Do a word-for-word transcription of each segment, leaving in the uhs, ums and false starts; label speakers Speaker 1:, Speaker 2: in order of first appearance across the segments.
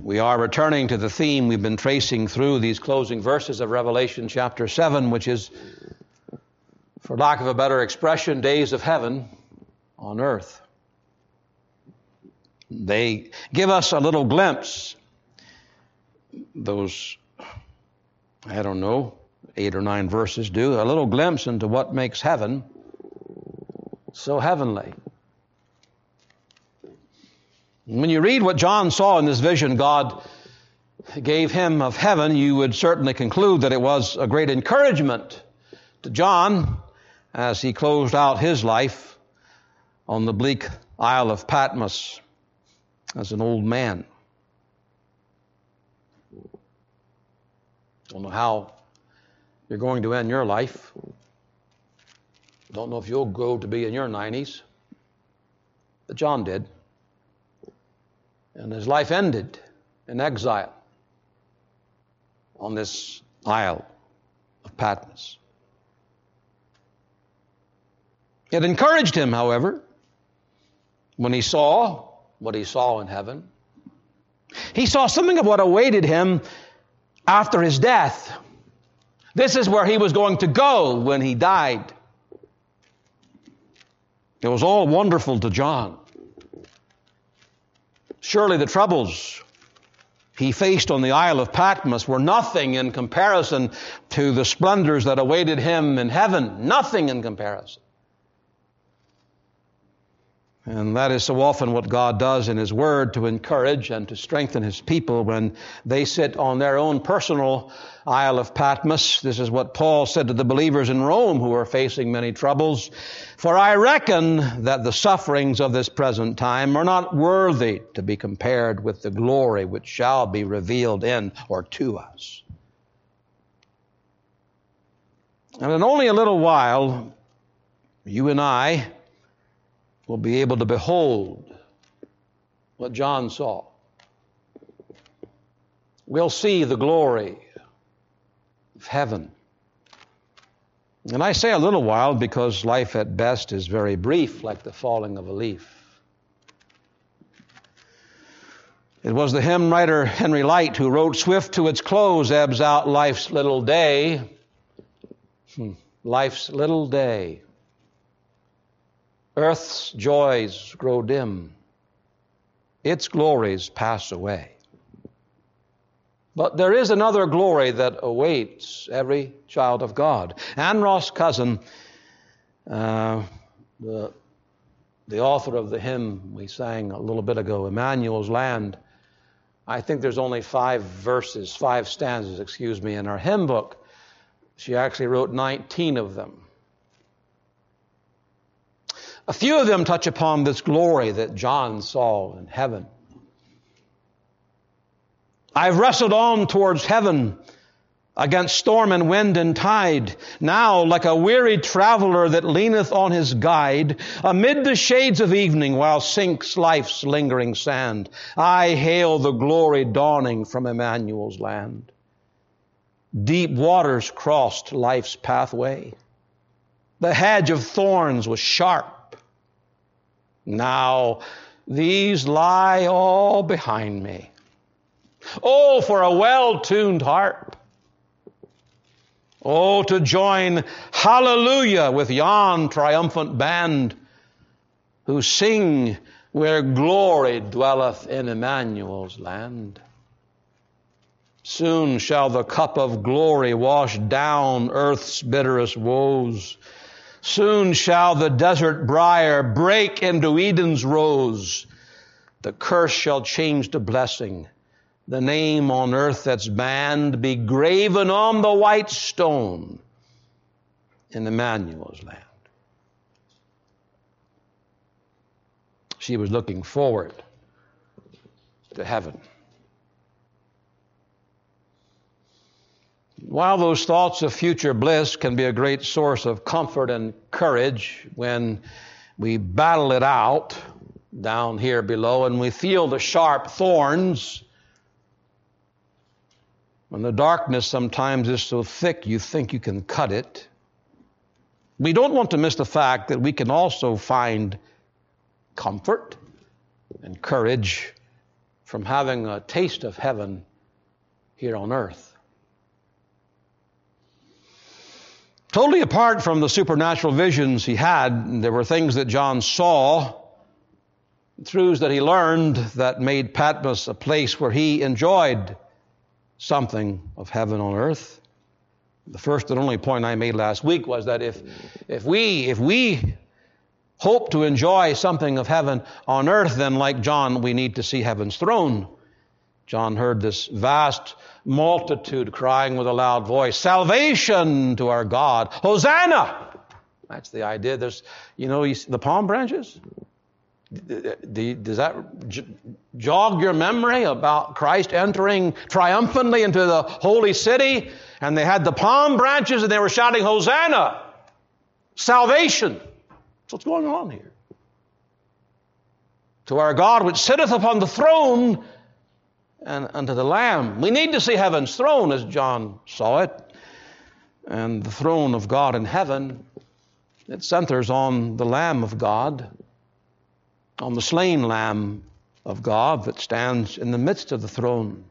Speaker 1: We are returning to the theme we've been tracing through these closing verses of Revelation chapter seven, which is, for lack of a better expression, days of heaven on earth. They give us a little glimpse, those, I don't know, eight or nine verses do, a little glimpse into what makes heaven so heavenly. When you read what John saw in this vision God gave him of heaven, you would certainly conclude that it was a great encouragement to John as he closed out his life on the bleak Isle of Patmos as an old man. Don't know how you're going to end your life. Don't know if you'll go to be in your nineties. But John did. And his life ended in exile on this Isle of Patmos. It encouraged him, however, when he saw what he saw in heaven. He saw something of what awaited him after his death. This is where he was going to go when he died. It was all wonderful to John. Surely the troubles he faced on the Isle of Patmos were nothing in comparison to the splendors that awaited him in heaven. Nothing in comparison. And that is so often what God does in His Word to encourage and to strengthen His people when they sit on their own personal Isle of Patmos. This is what Paul said to the believers in Rome who were facing many troubles. For I reckon that the sufferings of this present time are not worthy to be compared with the glory which shall be revealed in or to us. And in only a little while, you and I will be able to behold what John saw. We'll see the glory of heaven. And I say a little while because life at best is very brief, like the falling of a leaf. It was the hymn writer Henry Light who wrote, "Swift to its close ebbs out life's little day." Hmm. Life's little day. Earth's joys grow dim. Its glories pass away. But there is another glory that awaits every child of God. Ann Ross Cousin, uh, the, the author of the hymn we sang a little bit ago, Emmanuel's Land, I think there's only five verses, five stanzas, excuse me, in our hymn book. She actually wrote nineteen of them. A few of them touch upon this glory that John saw in heaven. I've wrestled on towards heaven against storm and wind and tide. Now, like a weary traveler that leaneth on his guide, amid the shades of evening while sinks life's lingering sand, I hail the glory dawning from Emmanuel's land. Deep waters crossed life's pathway. The hedge of thorns was sharp. Now these lie all behind me. Oh, for a well-tuned harp. Oh, to join hallelujah with yon triumphant band who sing where glory dwelleth in Emmanuel's land. Soon shall the cup of glory wash down earth's bitterest woes. Soon shall the desert briar break into Eden's rose. The curse shall change to blessing. The name on earth that's banned be graven on the white stone in Emmanuel's land. She was looking forward to heaven. While those thoughts of future bliss can be a great source of comfort and courage when we battle it out down here below and we feel the sharp thorns, when the darkness sometimes is so thick you think you can cut it, we don't want to miss the fact that we can also find comfort and courage from having a taste of heaven here on earth. Totally apart from the supernatural visions he had, there were things that John saw, truths that he learned that made Patmos a place where he enjoyed something of heaven on earth. The first and only point I made last week was that if if we if we hope to enjoy something of heaven on earth, then like John, we need to see heaven's throne. John heard this vast multitude crying with a loud voice, "Salvation to our God! Hosanna!" That's the idea. There's, you know, you see the palm branches? Does that jog your memory about Christ entering triumphantly into the holy city? And they had the palm branches and they were shouting, "Hosanna! Salvation!" That's what's going on here. To our God which sitteth upon the throne and unto the Lamb. We need to see heaven's throne as John saw it. And the throne of God in heaven, it centers on the Lamb of God, on the slain Lamb of God that stands in the midst of the throne.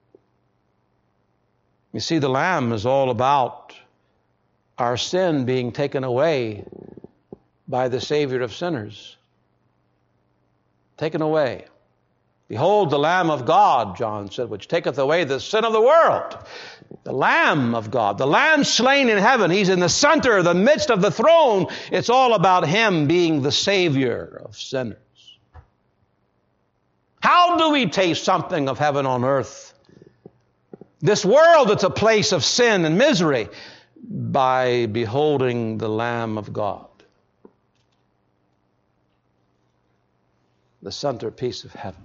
Speaker 1: You see, the Lamb is all about our sin being taken away by the Savior of sinners. Taken away. "Behold the Lamb of God," John said, "which taketh away the sin of the world." The Lamb of God, the Lamb slain in heaven. He's in the center, the midst of the throne. It's all about Him being the Savior of sinners. How do we taste something of heaven on earth? This world that's a place of sin and misery, by beholding the Lamb of God, the centerpiece of heaven.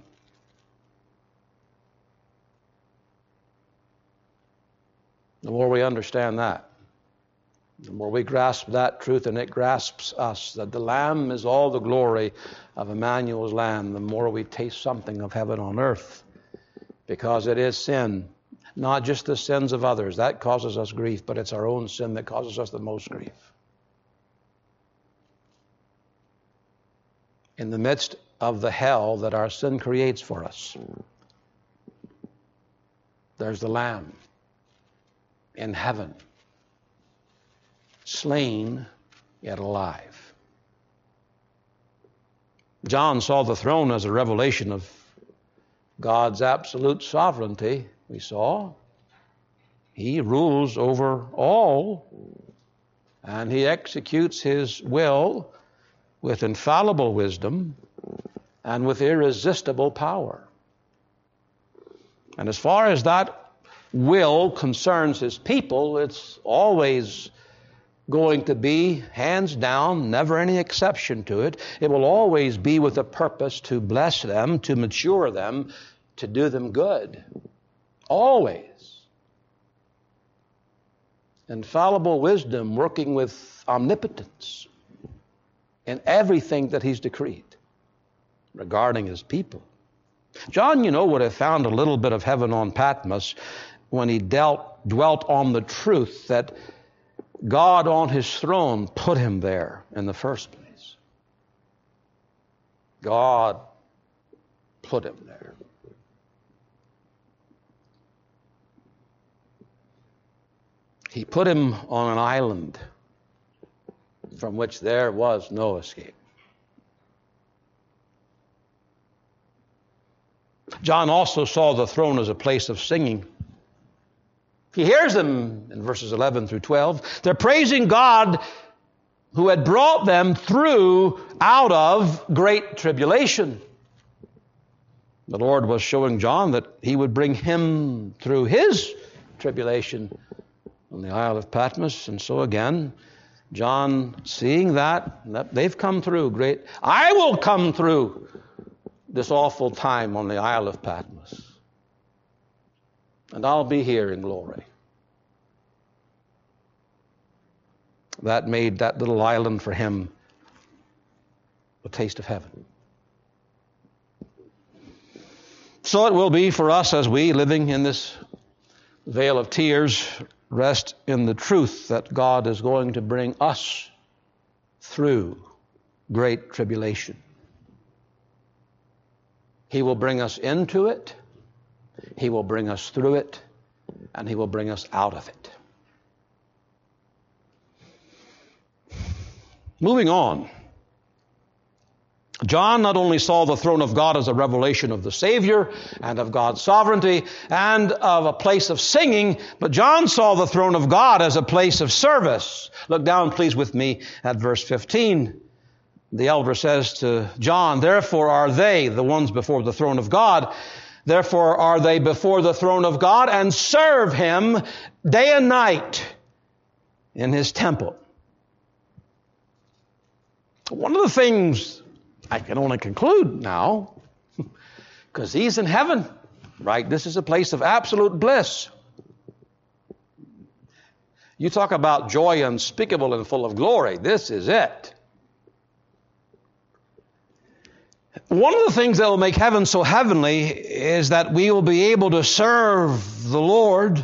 Speaker 1: The more we understand that, the more we grasp that truth, and it grasps us, that the Lamb is all the glory of Emmanuel's Lamb, the more we taste something of heaven on earth. Because it is sin, not just the sins of others. That causes us grief, but it's our own sin that causes us the most grief. In the midst of the hell that our sin creates for us, there's the Lamb in heaven, slain yet alive. John saw the throne as a revelation of God's absolute sovereignty. We saw He rules over all, and He executes His will with infallible wisdom and with irresistible power. And as far as that will concerns His people, it's always going to be, hands down, never any exception to it. It will always be with a purpose to bless them, to mature them, to do them good. Always. Infallible wisdom working with omnipotence in everything that He's decreed regarding His people. John, you know, would have found a little bit of heaven on Patmos when he dealt, dwelt on the truth that God on His throne put him there in the first place. God put him there. He put him on an island from which there was no escape. John also saw the throne as a place of singing. He hears them in verses eleven through twelve. They're praising God who had brought them through out of great tribulation. The Lord was showing John that He would bring him through his tribulation on the Isle of Patmos. And so again, John, seeing that, that they've come through great, I will come through this awful time on the Isle of Patmos. And I'll be here in glory. That made that little island for him a taste of heaven. So it will be for us as we, living in this vale of tears, rest in the truth that God is going to bring us through great tribulation. He will bring us into it, He will bring us through it, and He will bring us out of it. Moving on. John not only saw the throne of God as a revelation of the Savior and of God's sovereignty and of a place of singing, but John saw the throne of God as a place of service. Look down, please, with me at verse fifteen. The elder says to John, therefore are they, the ones before the throne of God, therefore are they before the throne of God and serve Him day and night in His temple. One of the things I can only conclude now, because He's in heaven, right? This is a place of absolute bliss. You talk about joy unspeakable and full of glory. This is it. One of the things that will make heaven so heavenly is that we will be able to serve the Lord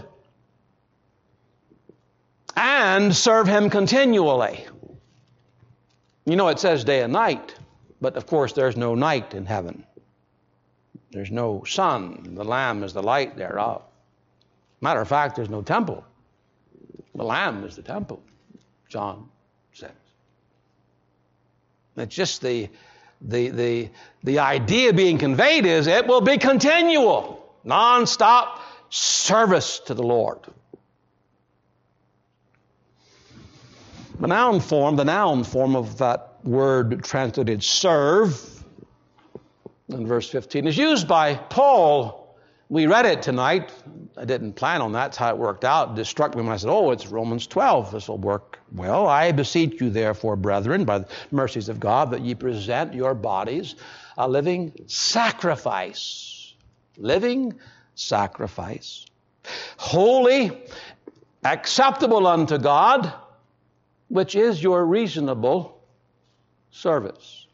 Speaker 1: and serve Him continually. You know, it says day and night, but of course there's no night in heaven. There's no sun. The Lamb is the light thereof. Matter of fact, there's no temple. The Lamb is the temple, John says. It's just the, the, the, the idea being conveyed is it will be continual, non-stop service to the Lord. The noun form, the noun form of that word translated serve in verse fifteen is used by Paul. We read it tonight. I didn't plan on that. That's how it worked out. It struck me when I said, oh, it's Romans twelve. This will work well. I beseech you, therefore, brethren, by the mercies of God, that ye present your bodies a living sacrifice. Living sacrifice. Holy, acceptable unto God, which is your reasonable service.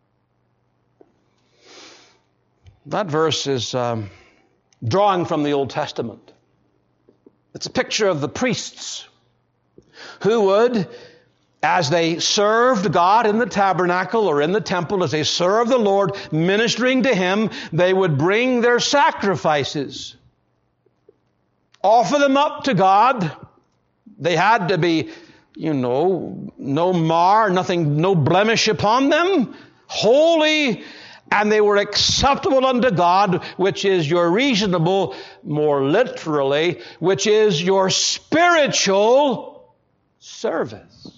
Speaker 1: That verse is um, drawing from the Old Testament. It's a picture of the priests who would, as they served God in the tabernacle or in the temple, as they served the Lord, ministering to Him, they would bring their sacrifices, offer them up to God. They had to be, you know, no mar, nothing, no blemish upon them, holy, and they were acceptable unto God, which is your reasonable, more literally, which is your spiritual service.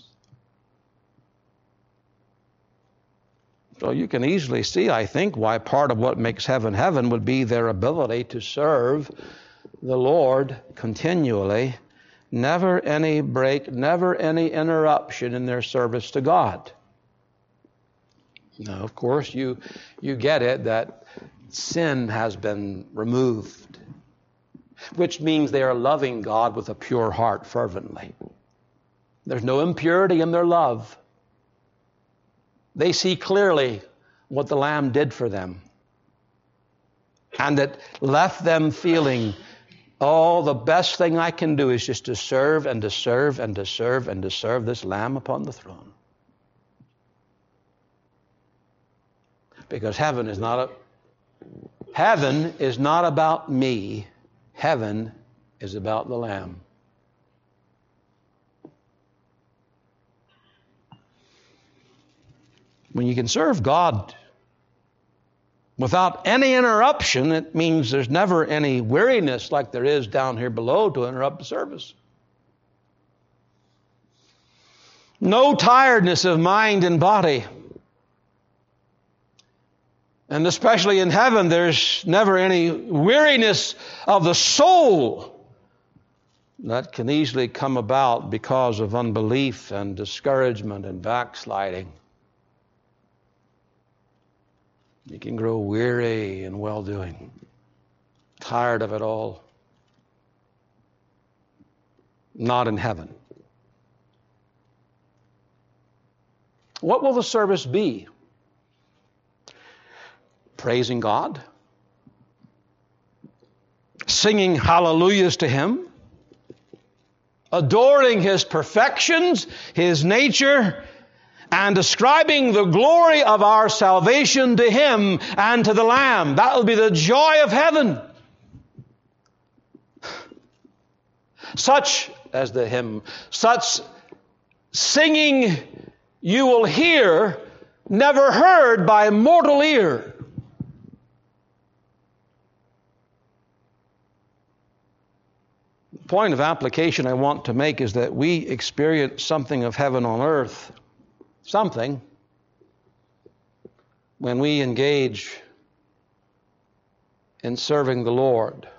Speaker 1: So you can easily see, I think, why part of what makes heaven heaven would be their ability to serve the Lord continually. Never any break, never any interruption in their service to God. Now, of course, you, you get it that sin has been removed, which means they are loving God with a pure heart fervently. There's no impurity in their love. They see clearly what the Lamb did for them, and it left them feeling, oh, the best thing I can do is just to serve and to serve and to serve and to serve this Lamb upon the throne. Because heaven is not a, heaven is not about me. Heaven is about the Lamb. When you can serve God without any interruption, it means there's never any weariness like there is down here below to interrupt the service. No tiredness of mind and body. And especially in heaven, there's never any weariness of the soul that can easily come about because of unbelief and discouragement and backsliding. You can grow weary in well-doing, tired of it all. Not in heaven. What will the service be? Praising God, singing hallelujahs to Him, adoring His perfections, His nature, and describing the glory of our salvation to Him and to the Lamb. That will be the joy of heaven. Such, as the hymn, such singing you will hear, never heard by mortal ear. The point of application I want to make is that we experience something of heaven on earth, something, when we engage in serving the Lord.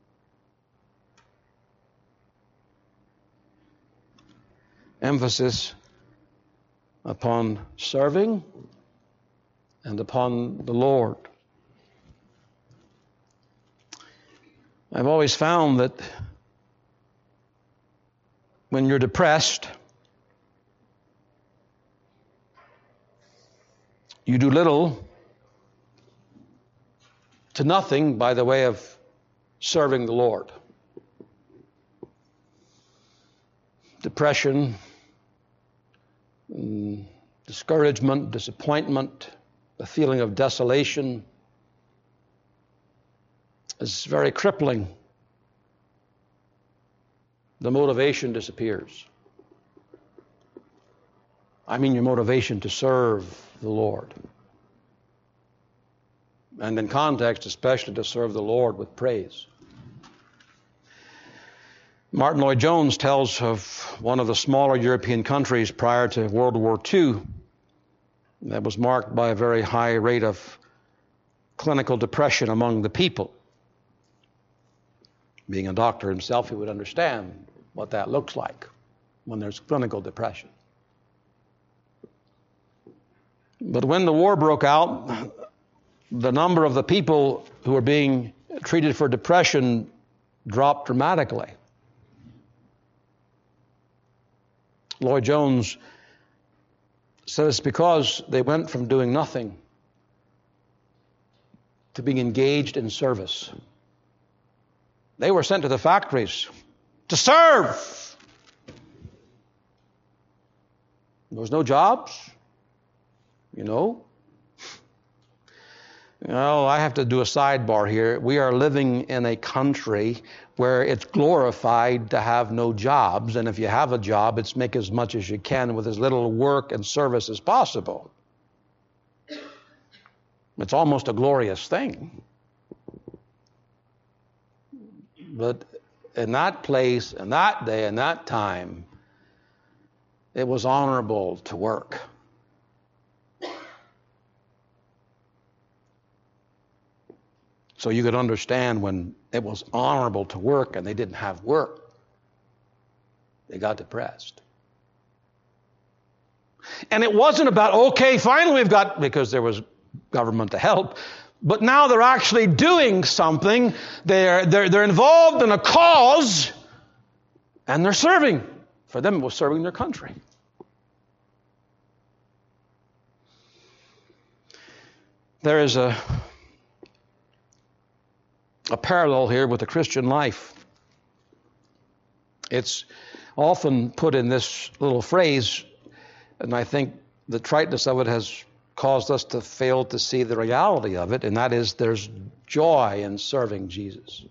Speaker 1: Emphasis upon serving and upon the Lord. I've always found that when you're depressed, you do little to nothing by the way of serving the Lord. Depression, discouragement, disappointment, the feeling of desolation is very crippling. The motivation disappears. I mean your motivation to serve the Lord. And in context, especially to serve the Lord with praise. Martin Lloyd-Jones tells of one of the smaller European countries prior to World War Two that was marked by a very high rate of clinical depression among the people. Being a doctor himself, he would understand what that looks like when there's clinical depression. But when the war broke out, the number of the people who were being treated for depression dropped dramatically. Lloyd-Jones says because they went from doing nothing to being engaged in service. They were sent to the factories to serve. There was no jobs, you know. Well, I have to do a sidebar here. We are living in a country where it's glorified to have no jobs, and if you have a job, it's make as much as you can with as little work and service as possible. It's almost a glorious thing. But in that place, in that day, in that time, it was honorable to work. So you could understand when it was honorable to work and they didn't have work, they got depressed. And it wasn't about, okay, finally we've got, because there was government to help, but now they're actually doing something. They're, they're, they're involved in a cause, and they're serving. For them, it was serving their country. There is a, a parallel here with the Christian life. It's often put in this little phrase, and I think the triteness of it has caused us to fail to see the reality of it, and that is there's joy in serving Jesus.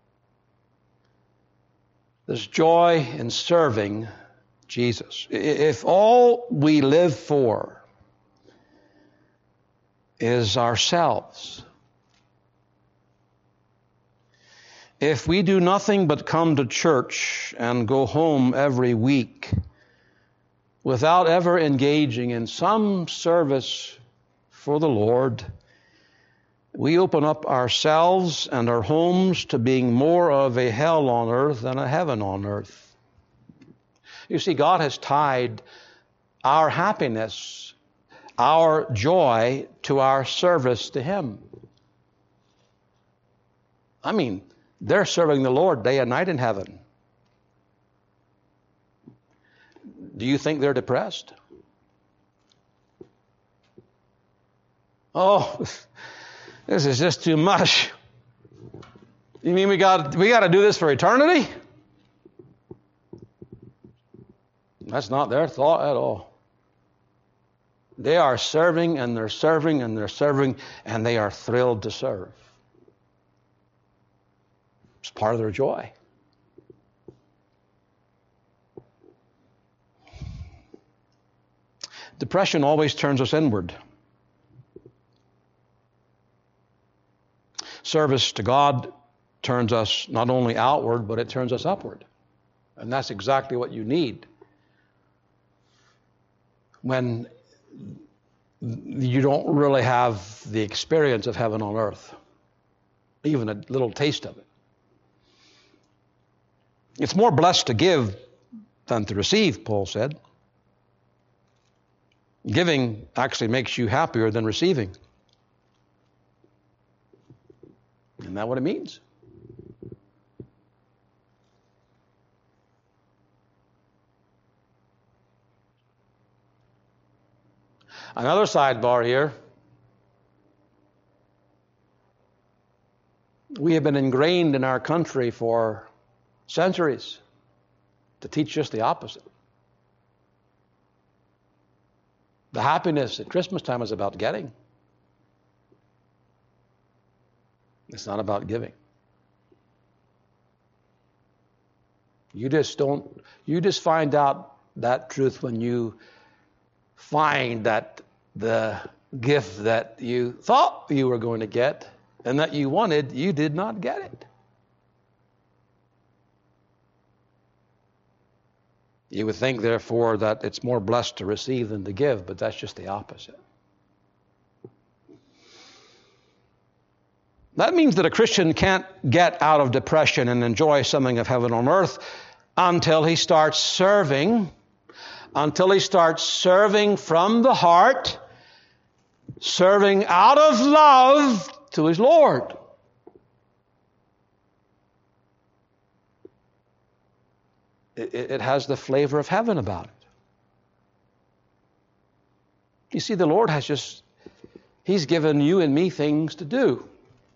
Speaker 1: There's joy in serving Jesus. If all we live for is ourselves, if we do nothing but come to church and go home every week without ever engaging in some service for the Lord, we open up ourselves and our homes to being more of a hell on earth than a heaven on earth. You see, God has tied our happiness, our joy, to our service to Him. I mean, they're serving the Lord day and night in heaven. Do you think they're depressed? Oh, this is just too much. You mean we got we got to do this for eternity? That's not their thought at all. They are serving and they're serving and they're serving, and they are thrilled to serve. It's part of their joy. Depression always turns us inward. Service to God turns us not only outward, but it turns us upward. And that's exactly what you need when you don't really have the experience of heaven on earth, even a little taste of it. It's more blessed to give than to receive, Paul said. Giving actually makes you happier than receiving. Isn't that what it means? Another sidebar here. We have been ingrained in our country for centuries to teach just the opposite. The happiness at Christmas time is about getting. It's not about giving. You just don't, you just find out that truth when you find that the gift that you thought you were going to get and that you wanted, you did not get it. You would think, therefore, that it's more blessed to receive than to give, but that's just the opposite. That means that a Christian can't get out of depression and enjoy something of heaven on earth until he starts serving, until he starts serving from the heart, serving out of love to his Lord. It, it has the flavor of heaven about it. You see, the Lord has just, He's given you and me things to do.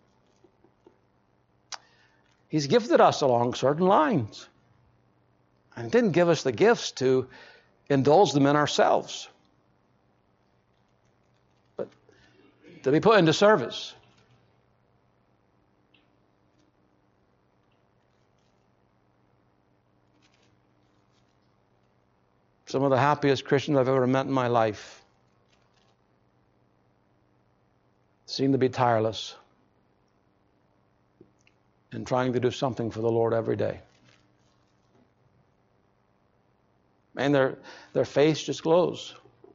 Speaker 1: He's gifted us along certain lines and didn't give us the gifts to indulge them in ourselves, but to be put into service. Some of the happiest Christians I've ever met in my life seem to be tireless in trying to do something for the Lord every day. And their, their face just glows.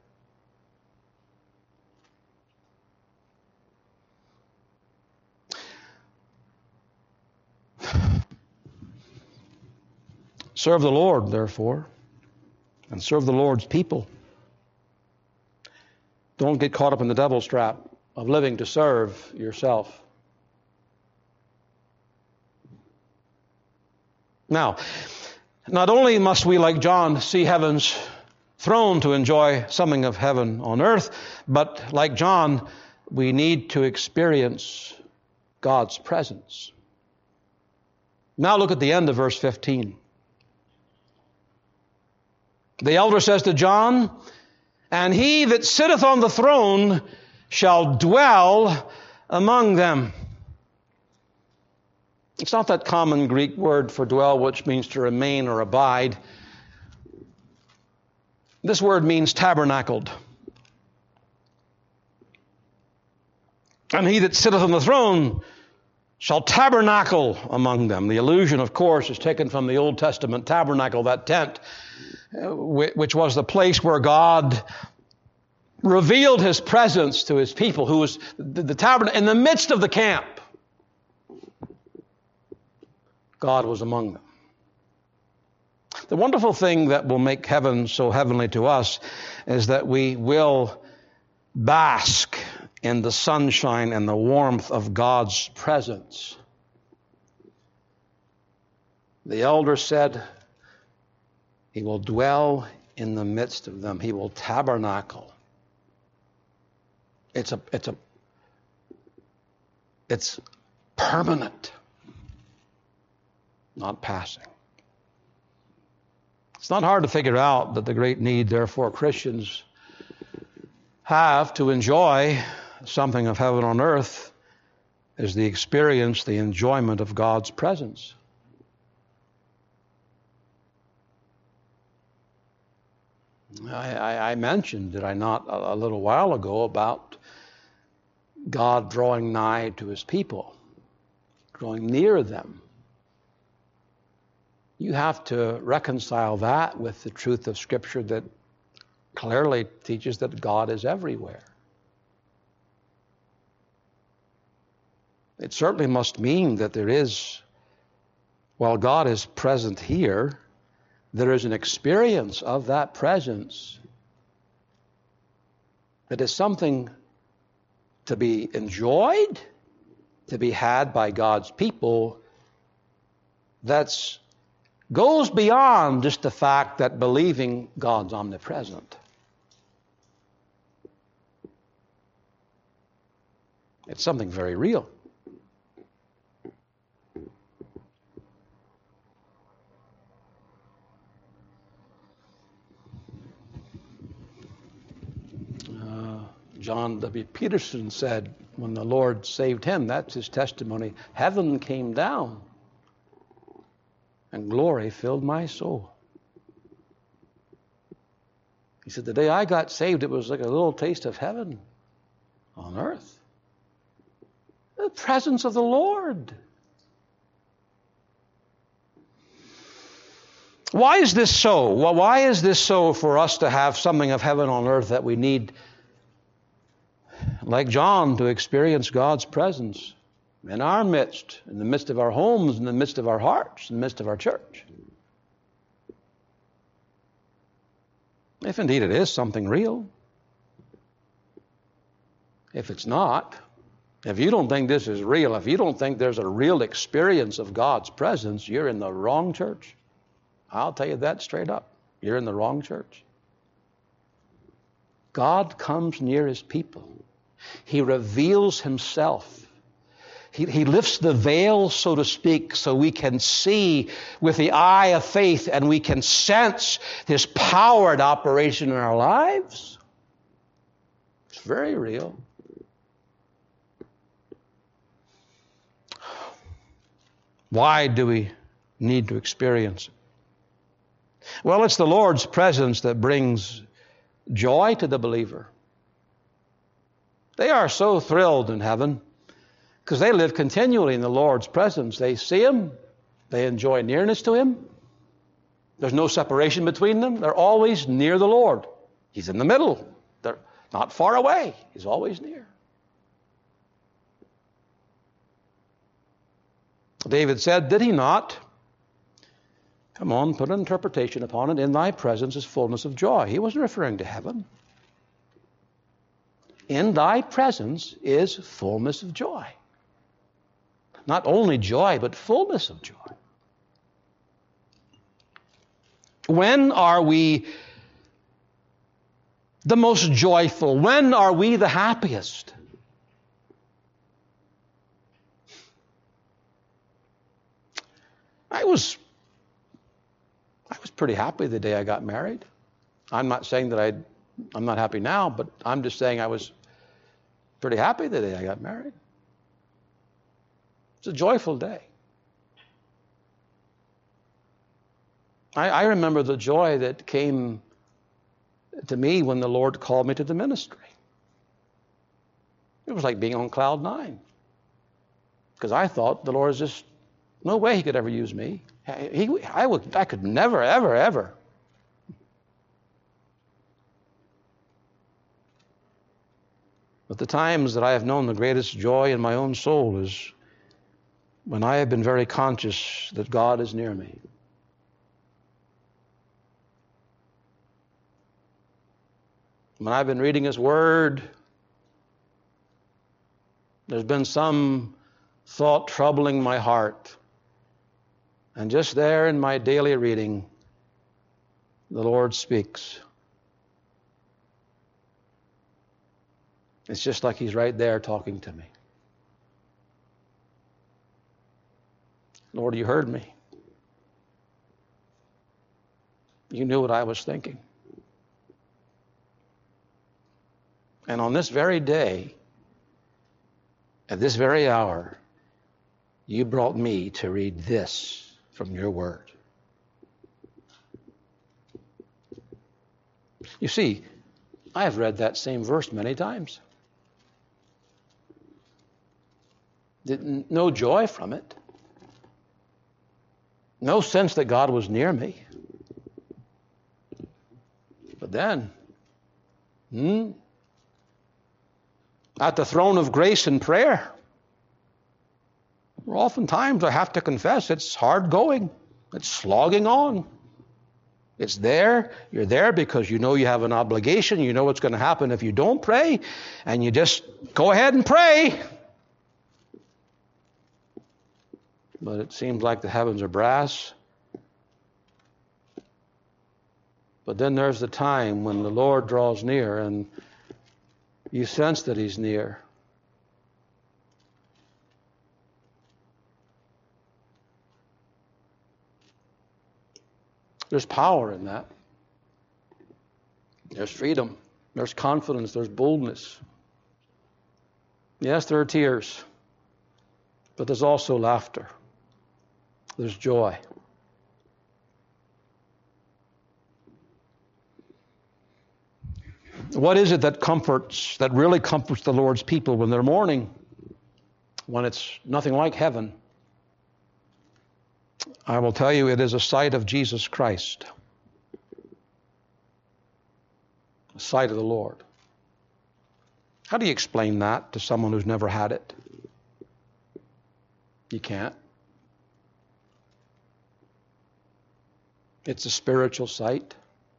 Speaker 1: Serve the Lord, therefore, and serve the Lord's people. Don't get caught up in the devil's trap of living to serve yourself. Now, not only must we, like John, see heaven's throne to enjoy something of heaven on earth, but like John, we need to experience God's presence. Now look at the end of verse fifteen. The elder says to John, "And he that sitteth on the throne shall dwell among them." It's not that common Greek word for dwell, which means to remain or abide. This word means tabernacled. And he that sitteth on the throne shall tabernacle among them. The allusion, of course, is taken from the Old Testament tabernacle, that tent, which was the place where God revealed His presence to His people, who was the, the tabernacle in the midst of the camp. God was among them. The wonderful thing that will make heaven so heavenly to us is that we will bask in the sunshine and the warmth of God's presence. The elder said, He will dwell in the midst of them. He will tabernacle. It's a, it's a, it's permanent, not passing. It's not hard to figure out that the great need, therefore, Christians have to enjoy something of heaven on earth is the experience, the enjoyment of God's presence. I, I, I mentioned, did I not, a, a little while ago about God drawing nigh to his people, drawing near them. You have to reconcile that with the truth of Scripture that clearly teaches that God is everywhere. It certainly must mean that there is, while God is present here, there is an experience of that presence that is something to be enjoyed, to be had by God's people, that's goes beyond just the fact that believing God's omnipresent. It's something very real. Uh, John W. Peterson said when the Lord saved him, that's his testimony, heaven came down and glory filled my soul. He said, the day I got saved, it was like a little taste of heaven on earth. The presence of the Lord. Why is this so? Well, why is this so for us to have something of heaven on earth that we need, like John, to experience God's presence in our midst, in the midst of our homes, in the midst of our hearts, in the midst of our church? If indeed it is something real. If it's not, if you don't think this is real, if you don't think there's a real experience of God's presence, you're in the wrong church. I'll tell you that straight up. You're in the wrong church. God comes near his people. He reveals himself. He, he lifts the veil, so to speak, so we can see with the eye of faith and we can sense his power at operation in our lives. It's very real. Why do we need to experience it? Well, it's the Lord's presence that brings joy to the believer. They are so thrilled in heaven because they live continually in the Lord's presence. They see him. They enjoy nearness to him. There's no separation between them. They're always near the Lord. He's in the middle. They're not far away. He's always near. David said, did he not? Come on, put an interpretation upon it. In thy presence is fullness of joy. He wasn't referring to heaven. In thy presence is fullness of joy. Not only joy, but fullness of joy. When are we the most joyful? When are we the happiest? I was I was pretty happy the day I got married. I'm not saying that I I'm not happy now, but I'm just saying I was pretty happy the day I got married. It's a joyful day. I, I remember the joy that came to me when the Lord called me to the ministry. It was like being on cloud nine. Because I thought the Lord is just, no way he could ever use me. He, I, would, I could never, ever, ever. But the times that I have known the greatest joy in my own soul is when I have been very conscious that God is near me. When I've been reading his word, there's been some thought troubling my heart. And just there in my daily reading, the Lord speaks. It's just like he's right there talking to me. Lord, you heard me. You knew what I was thinking. And on this very day, at this very hour, you brought me to read this from your word. You see, I have read that same verse many times. Didn't, no joy from it. No sense that God was near me. But then, hmm, at the throne of grace in prayer, oftentimes I have to confess it's hard going. It's slogging on. It's there. You're there because you know you have an obligation. You know what's going to happen if you don't pray. And you just go ahead and pray. But it seems like the heavens are brass. But then there's the time when the Lord draws near and you sense that He's near. There's power in that. There's freedom. There's confidence. There's boldness. Yes, there are tears. But there's also laughter. There's joy. What is it that comforts, that really comforts the Lord's people when they're mourning? When it's nothing like heaven? I will tell you, it is a sight of Jesus Christ. A sight of the Lord. How do you explain that to someone who's never had it? You can't. It's a spiritual sight.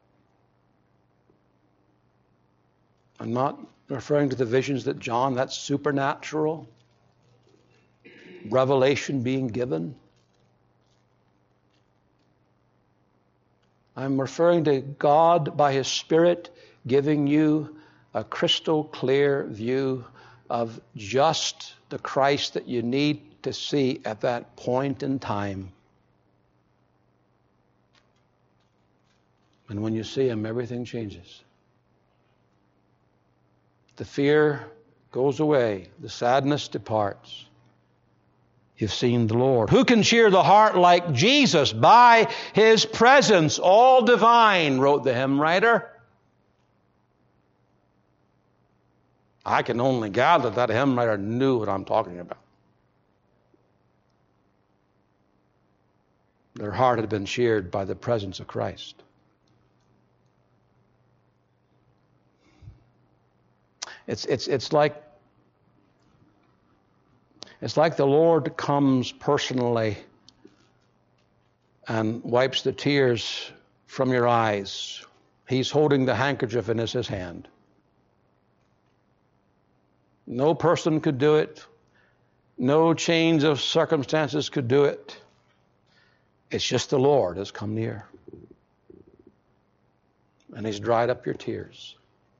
Speaker 1: I'm not referring to the visions that John, that's supernatural. Revelation being given. I'm referring to God by His Spirit giving you a crystal clear view of just the Christ that you need to see at that point in time. And when you see Him, everything changes. The fear goes away. The sadness departs. You've seen the Lord. Who can cheer the heart like Jesus? By His presence, all divine, wrote the hymn writer. I can only gather that hymn writer knew what I'm talking about. Their heart had been cheered by the presence of Christ. It's, it's, it's like It's like the Lord comes personally and wipes the tears from your eyes. He's holding the handkerchief in His hand. No person could do it. No chains of circumstances could do it. It's just the Lord has come near. And He's dried up your tears.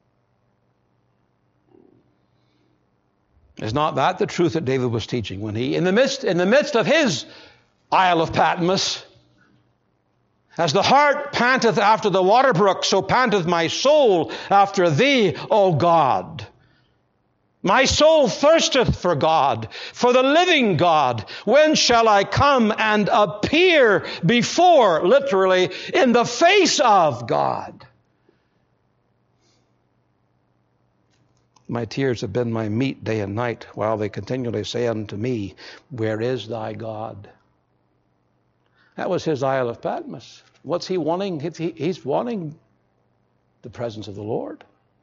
Speaker 1: Is not that the truth that David was teaching when he, in the midst, in the midst of his Isle of Patmos, as the hart panteth after the water brook, so panteth my soul after Thee, O God. My soul thirsteth for God, for the living God. When shall I come and appear before, literally, in the face of God? My tears have been my meat day and night, while they continually say unto me, Where is thy God? That was his Isle of Patmos. What's he wanting? He's wanting the presence of the Lord.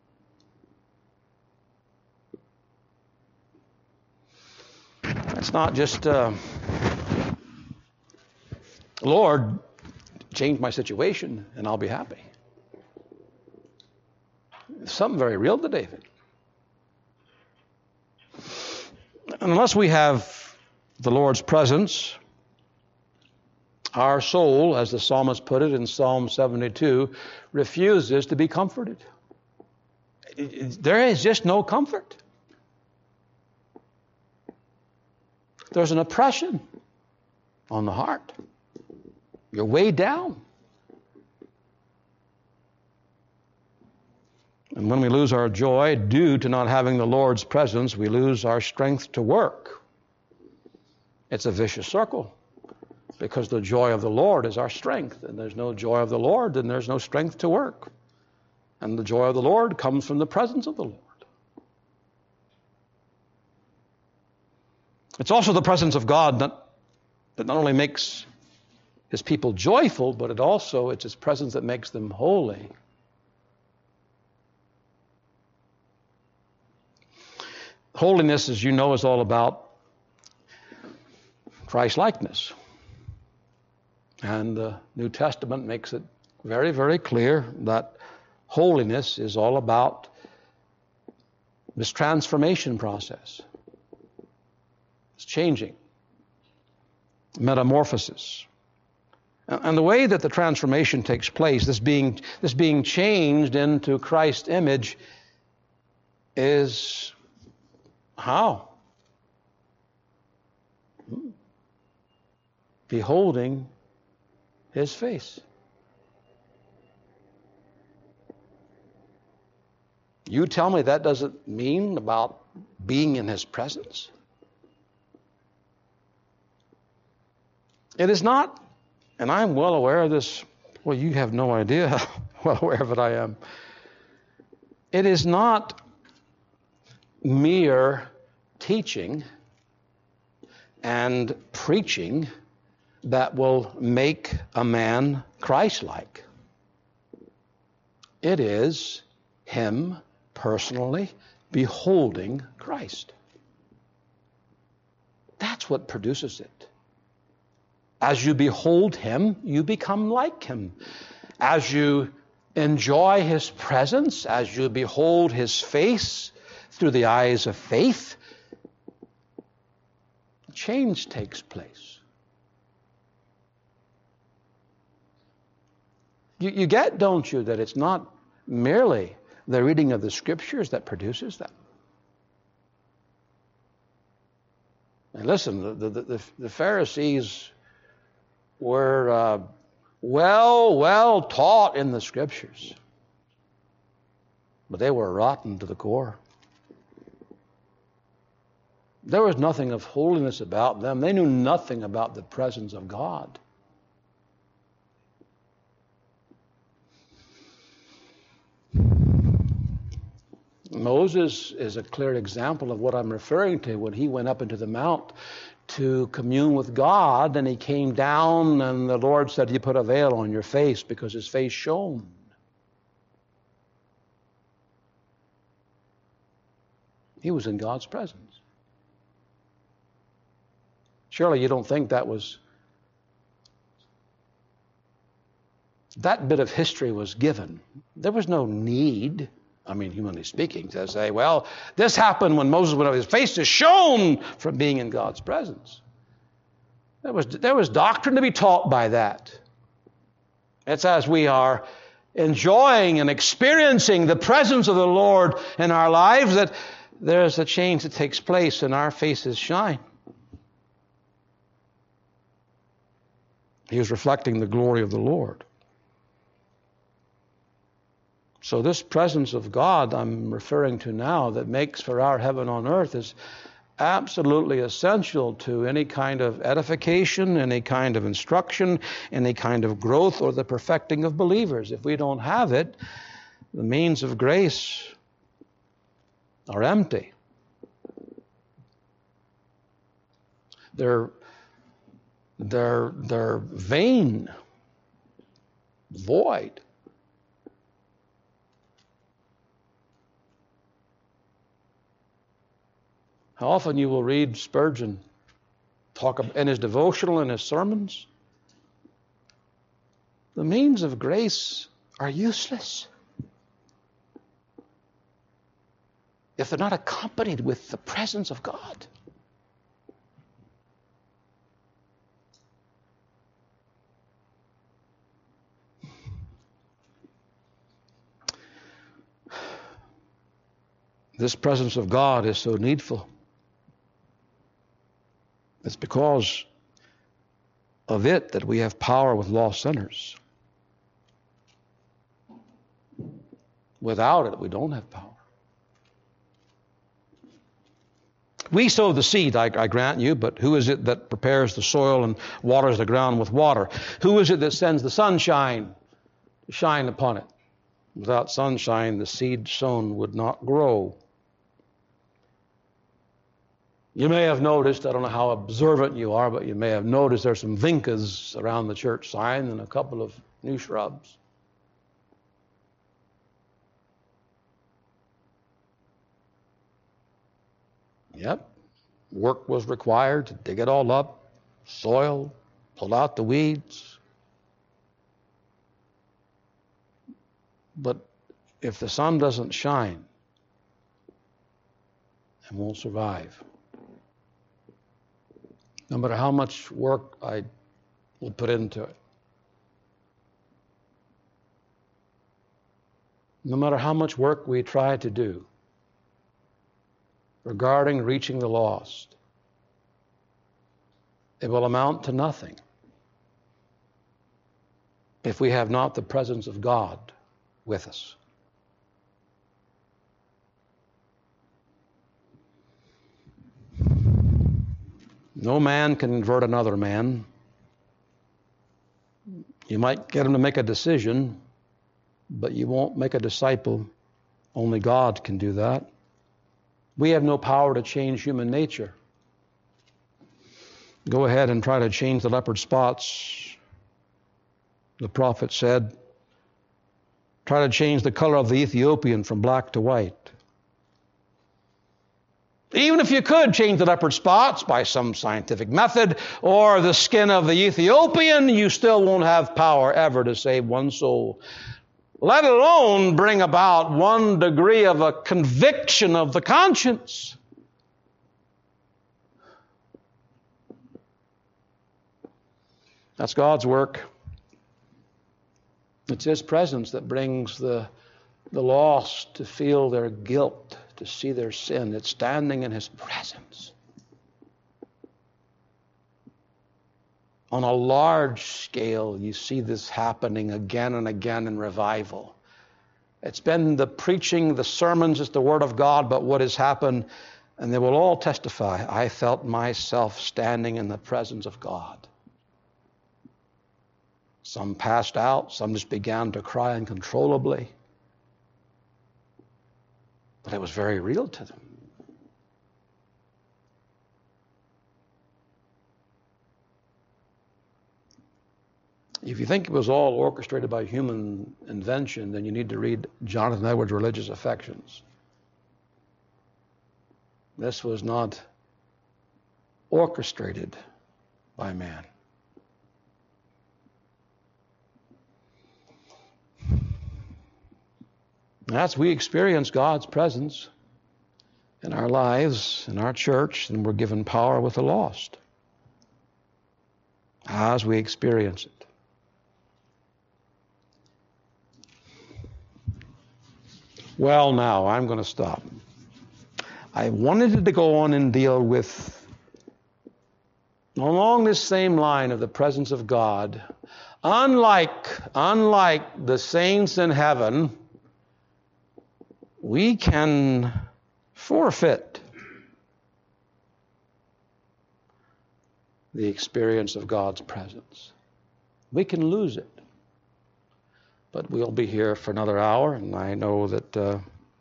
Speaker 1: It's not just, uh, Lord, change my situation and I'll be happy. It's something very real to David. Unless we have the Lord's presence, our soul, as the psalmist put it in Psalm seventy-two, refuses to be comforted. There is just no comfort. There's an oppression on the heart. You're weighed down. And when we lose our joy due to not having the Lord's presence, we lose our strength to work. It's a vicious circle, because the joy of the Lord is our strength. And there's no joy of the Lord, then there's no strength to work. And the joy of the Lord comes from the presence of the Lord. It's also the presence of God that, that not only makes His people joyful, but it also, it's His presence that makes them holy. Holiness, as you know, is all about Christ-likeness. And the New Testament makes it very, very clear that holiness is all about this transformation process. It's changing. Metamorphosis. And the way that the transformation takes place, this being, this being changed into Christ's image, is how? Beholding His face. You tell me that doesn't mean about being in His presence? It is not, and I'm well aware of this. Well, you have no idea how well aware of it I am. It is not mere teaching and preaching that will make a man Christ-like. It is him personally beholding Christ. That's what produces it. As you behold Him, you become like Him. As you enjoy His presence, as you behold His face through the eyes of faith, change takes place. You, you get, don't you, that it's not merely the reading of the Scriptures that produces that. And listen, the, the, the, the Pharisees were uh, well, well taught in the Scriptures, but they were rotten to the core. There was nothing of holiness about them. They knew nothing about the presence of God. Moses is a clear example of what I'm referring to when he went up into the mount to commune with God, and he came down and the Lord said, you put a veil on your face because His face shone. He was in God's presence. Surely you don't think that was, that bit of history was given. There was no need, I mean, humanly speaking, to say, well, this happened when Moses went up. His face is shown from being in God's presence. There was, there was doctrine to be taught by that. It's as we are enjoying and experiencing the presence of the Lord in our lives that there's a change that takes place and our faces shine. He was reflecting the glory of the Lord. So this presence of God I'm referring to now that makes for our heaven on earth is absolutely essential to any kind of edification, any kind of instruction, any kind of growth or the perfecting of believers. If we don't have it, the means of grace are empty. They're, they're, they're vain, void. How often you will read Spurgeon talk in his devotional and his sermons. The means of grace are useless if they're not accompanied with the presence of God. This presence of God is so needful. It's because of it that we have power with lost sinners. Without it, we don't have power. We sow the seed, I, I grant you, but who is it that prepares the soil and waters the ground with water? Who is it that sends the sunshine to shine upon it? Without sunshine, the seed sown would not grow. You may have noticed, I don't know how observant you are, but you may have noticed there's some vincas around the church sign and a couple of new shrubs. Yep. Work was required to dig it all up, soil, pull out the weeds. But if the sun doesn't shine, it won't survive. No matter how much work I will put into it. No matter how much work we try to do regarding reaching the lost, it will amount to nothing if we have not the presence of God with us. No man can convert another man. You might get him to make a decision, but you won't make a disciple. Only God can do that. We have no power to change human nature. Go ahead and try to change the leopard spots. The prophet said, try to change the color of the Ethiopian from black to white. Even if you could change the leopard spots by some scientific method or the skin of the Ethiopian, you still won't have power ever to save one soul, let alone bring about one degree of a conviction of the conscience. That's God's work. It's His presence that brings the, the lost to feel their guilt, to see their sin. It's standing in His presence. On a large scale, you see this happening again and again in revival. It's been the preaching, the sermons, it's the Word of God, but what has happened, and they will all testify, I felt myself standing in the presence of God. Some passed out, some just began to cry uncontrollably. But it was very real to them. If you think it was all orchestrated by human invention, then you need to read Jonathan Edwards' Religious Affections. This was not orchestrated by man. As we experience God's presence in our lives, in our church, then we're given power with the lost. As we experience it. Well, now, I'm going to stop. I wanted to go on and deal with, along this same line of the presence of God, unlike, unlike the saints in heaven, we can forfeit the experience of God's presence. We can lose it. But we'll be here for another hour, and I know that uh,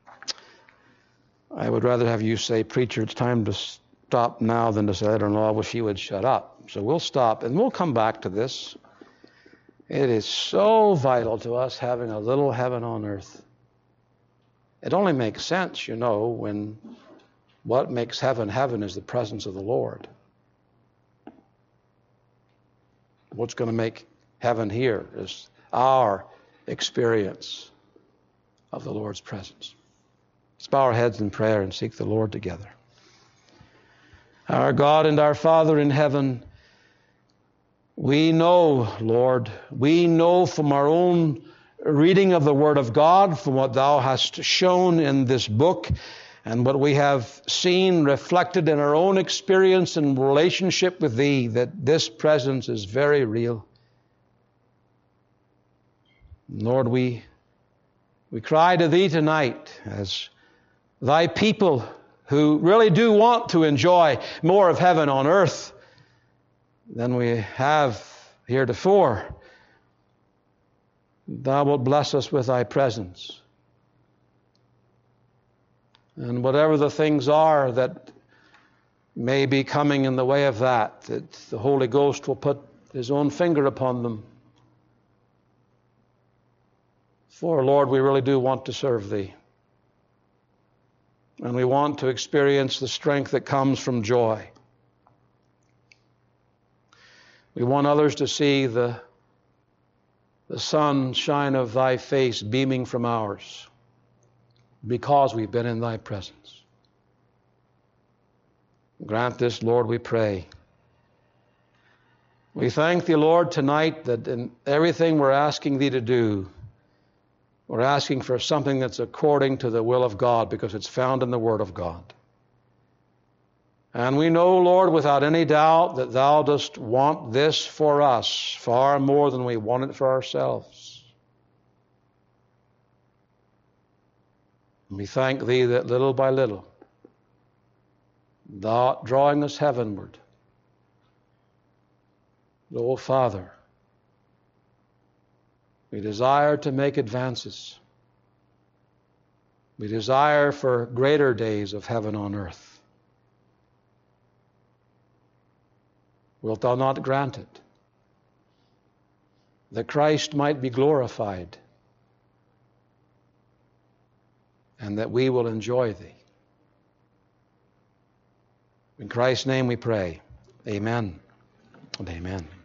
Speaker 1: I would rather have you say, preacher, it's time to stop now than to say, I don't know, I wish you would shut up. So we'll stop, and we'll come back to this. It is so vital to us having a little heaven on earth. It only makes sense, you know, when what makes heaven heaven is the presence of the Lord. What's going to make heaven here is our experience of the Lord's presence. Let's bow our heads in prayer and seek the Lord together. Our God and our Father in heaven, we know, Lord, we know from our own reading of the Word of God, from what Thou hast shown in this book, and what we have seen reflected in our own experience and relationship with Thee, that this presence is very real. Lord, we We cry to Thee tonight as Thy people who really do want to enjoy more of heaven on earth than we have heretofore. Thou wilt bless us with Thy presence. And whatever the things are that may be coming in the way of that, that the Holy Ghost will put His own finger upon them. For, Lord, we really do want to serve Thee. And we want to experience the strength that comes from joy. We want others to see the, the sunshine of Thy face beaming from ours because we've been in Thy presence. Grant this, Lord, we pray. We thank Thee, Lord, tonight that in everything we're asking Thee to do, we're asking for something that's according to the will of God because it's found in the Word of God. And we know, Lord, without any doubt that Thou dost want this for us far more than we want it for ourselves. And we thank Thee that little by little, Thou art drawing us heavenward. Oh, Father, we desire to make advances. We desire for greater days of heaven on earth. Wilt Thou not grant it? That Christ might be glorified and that we will enjoy Thee. In Christ's name we pray. Amen and amen.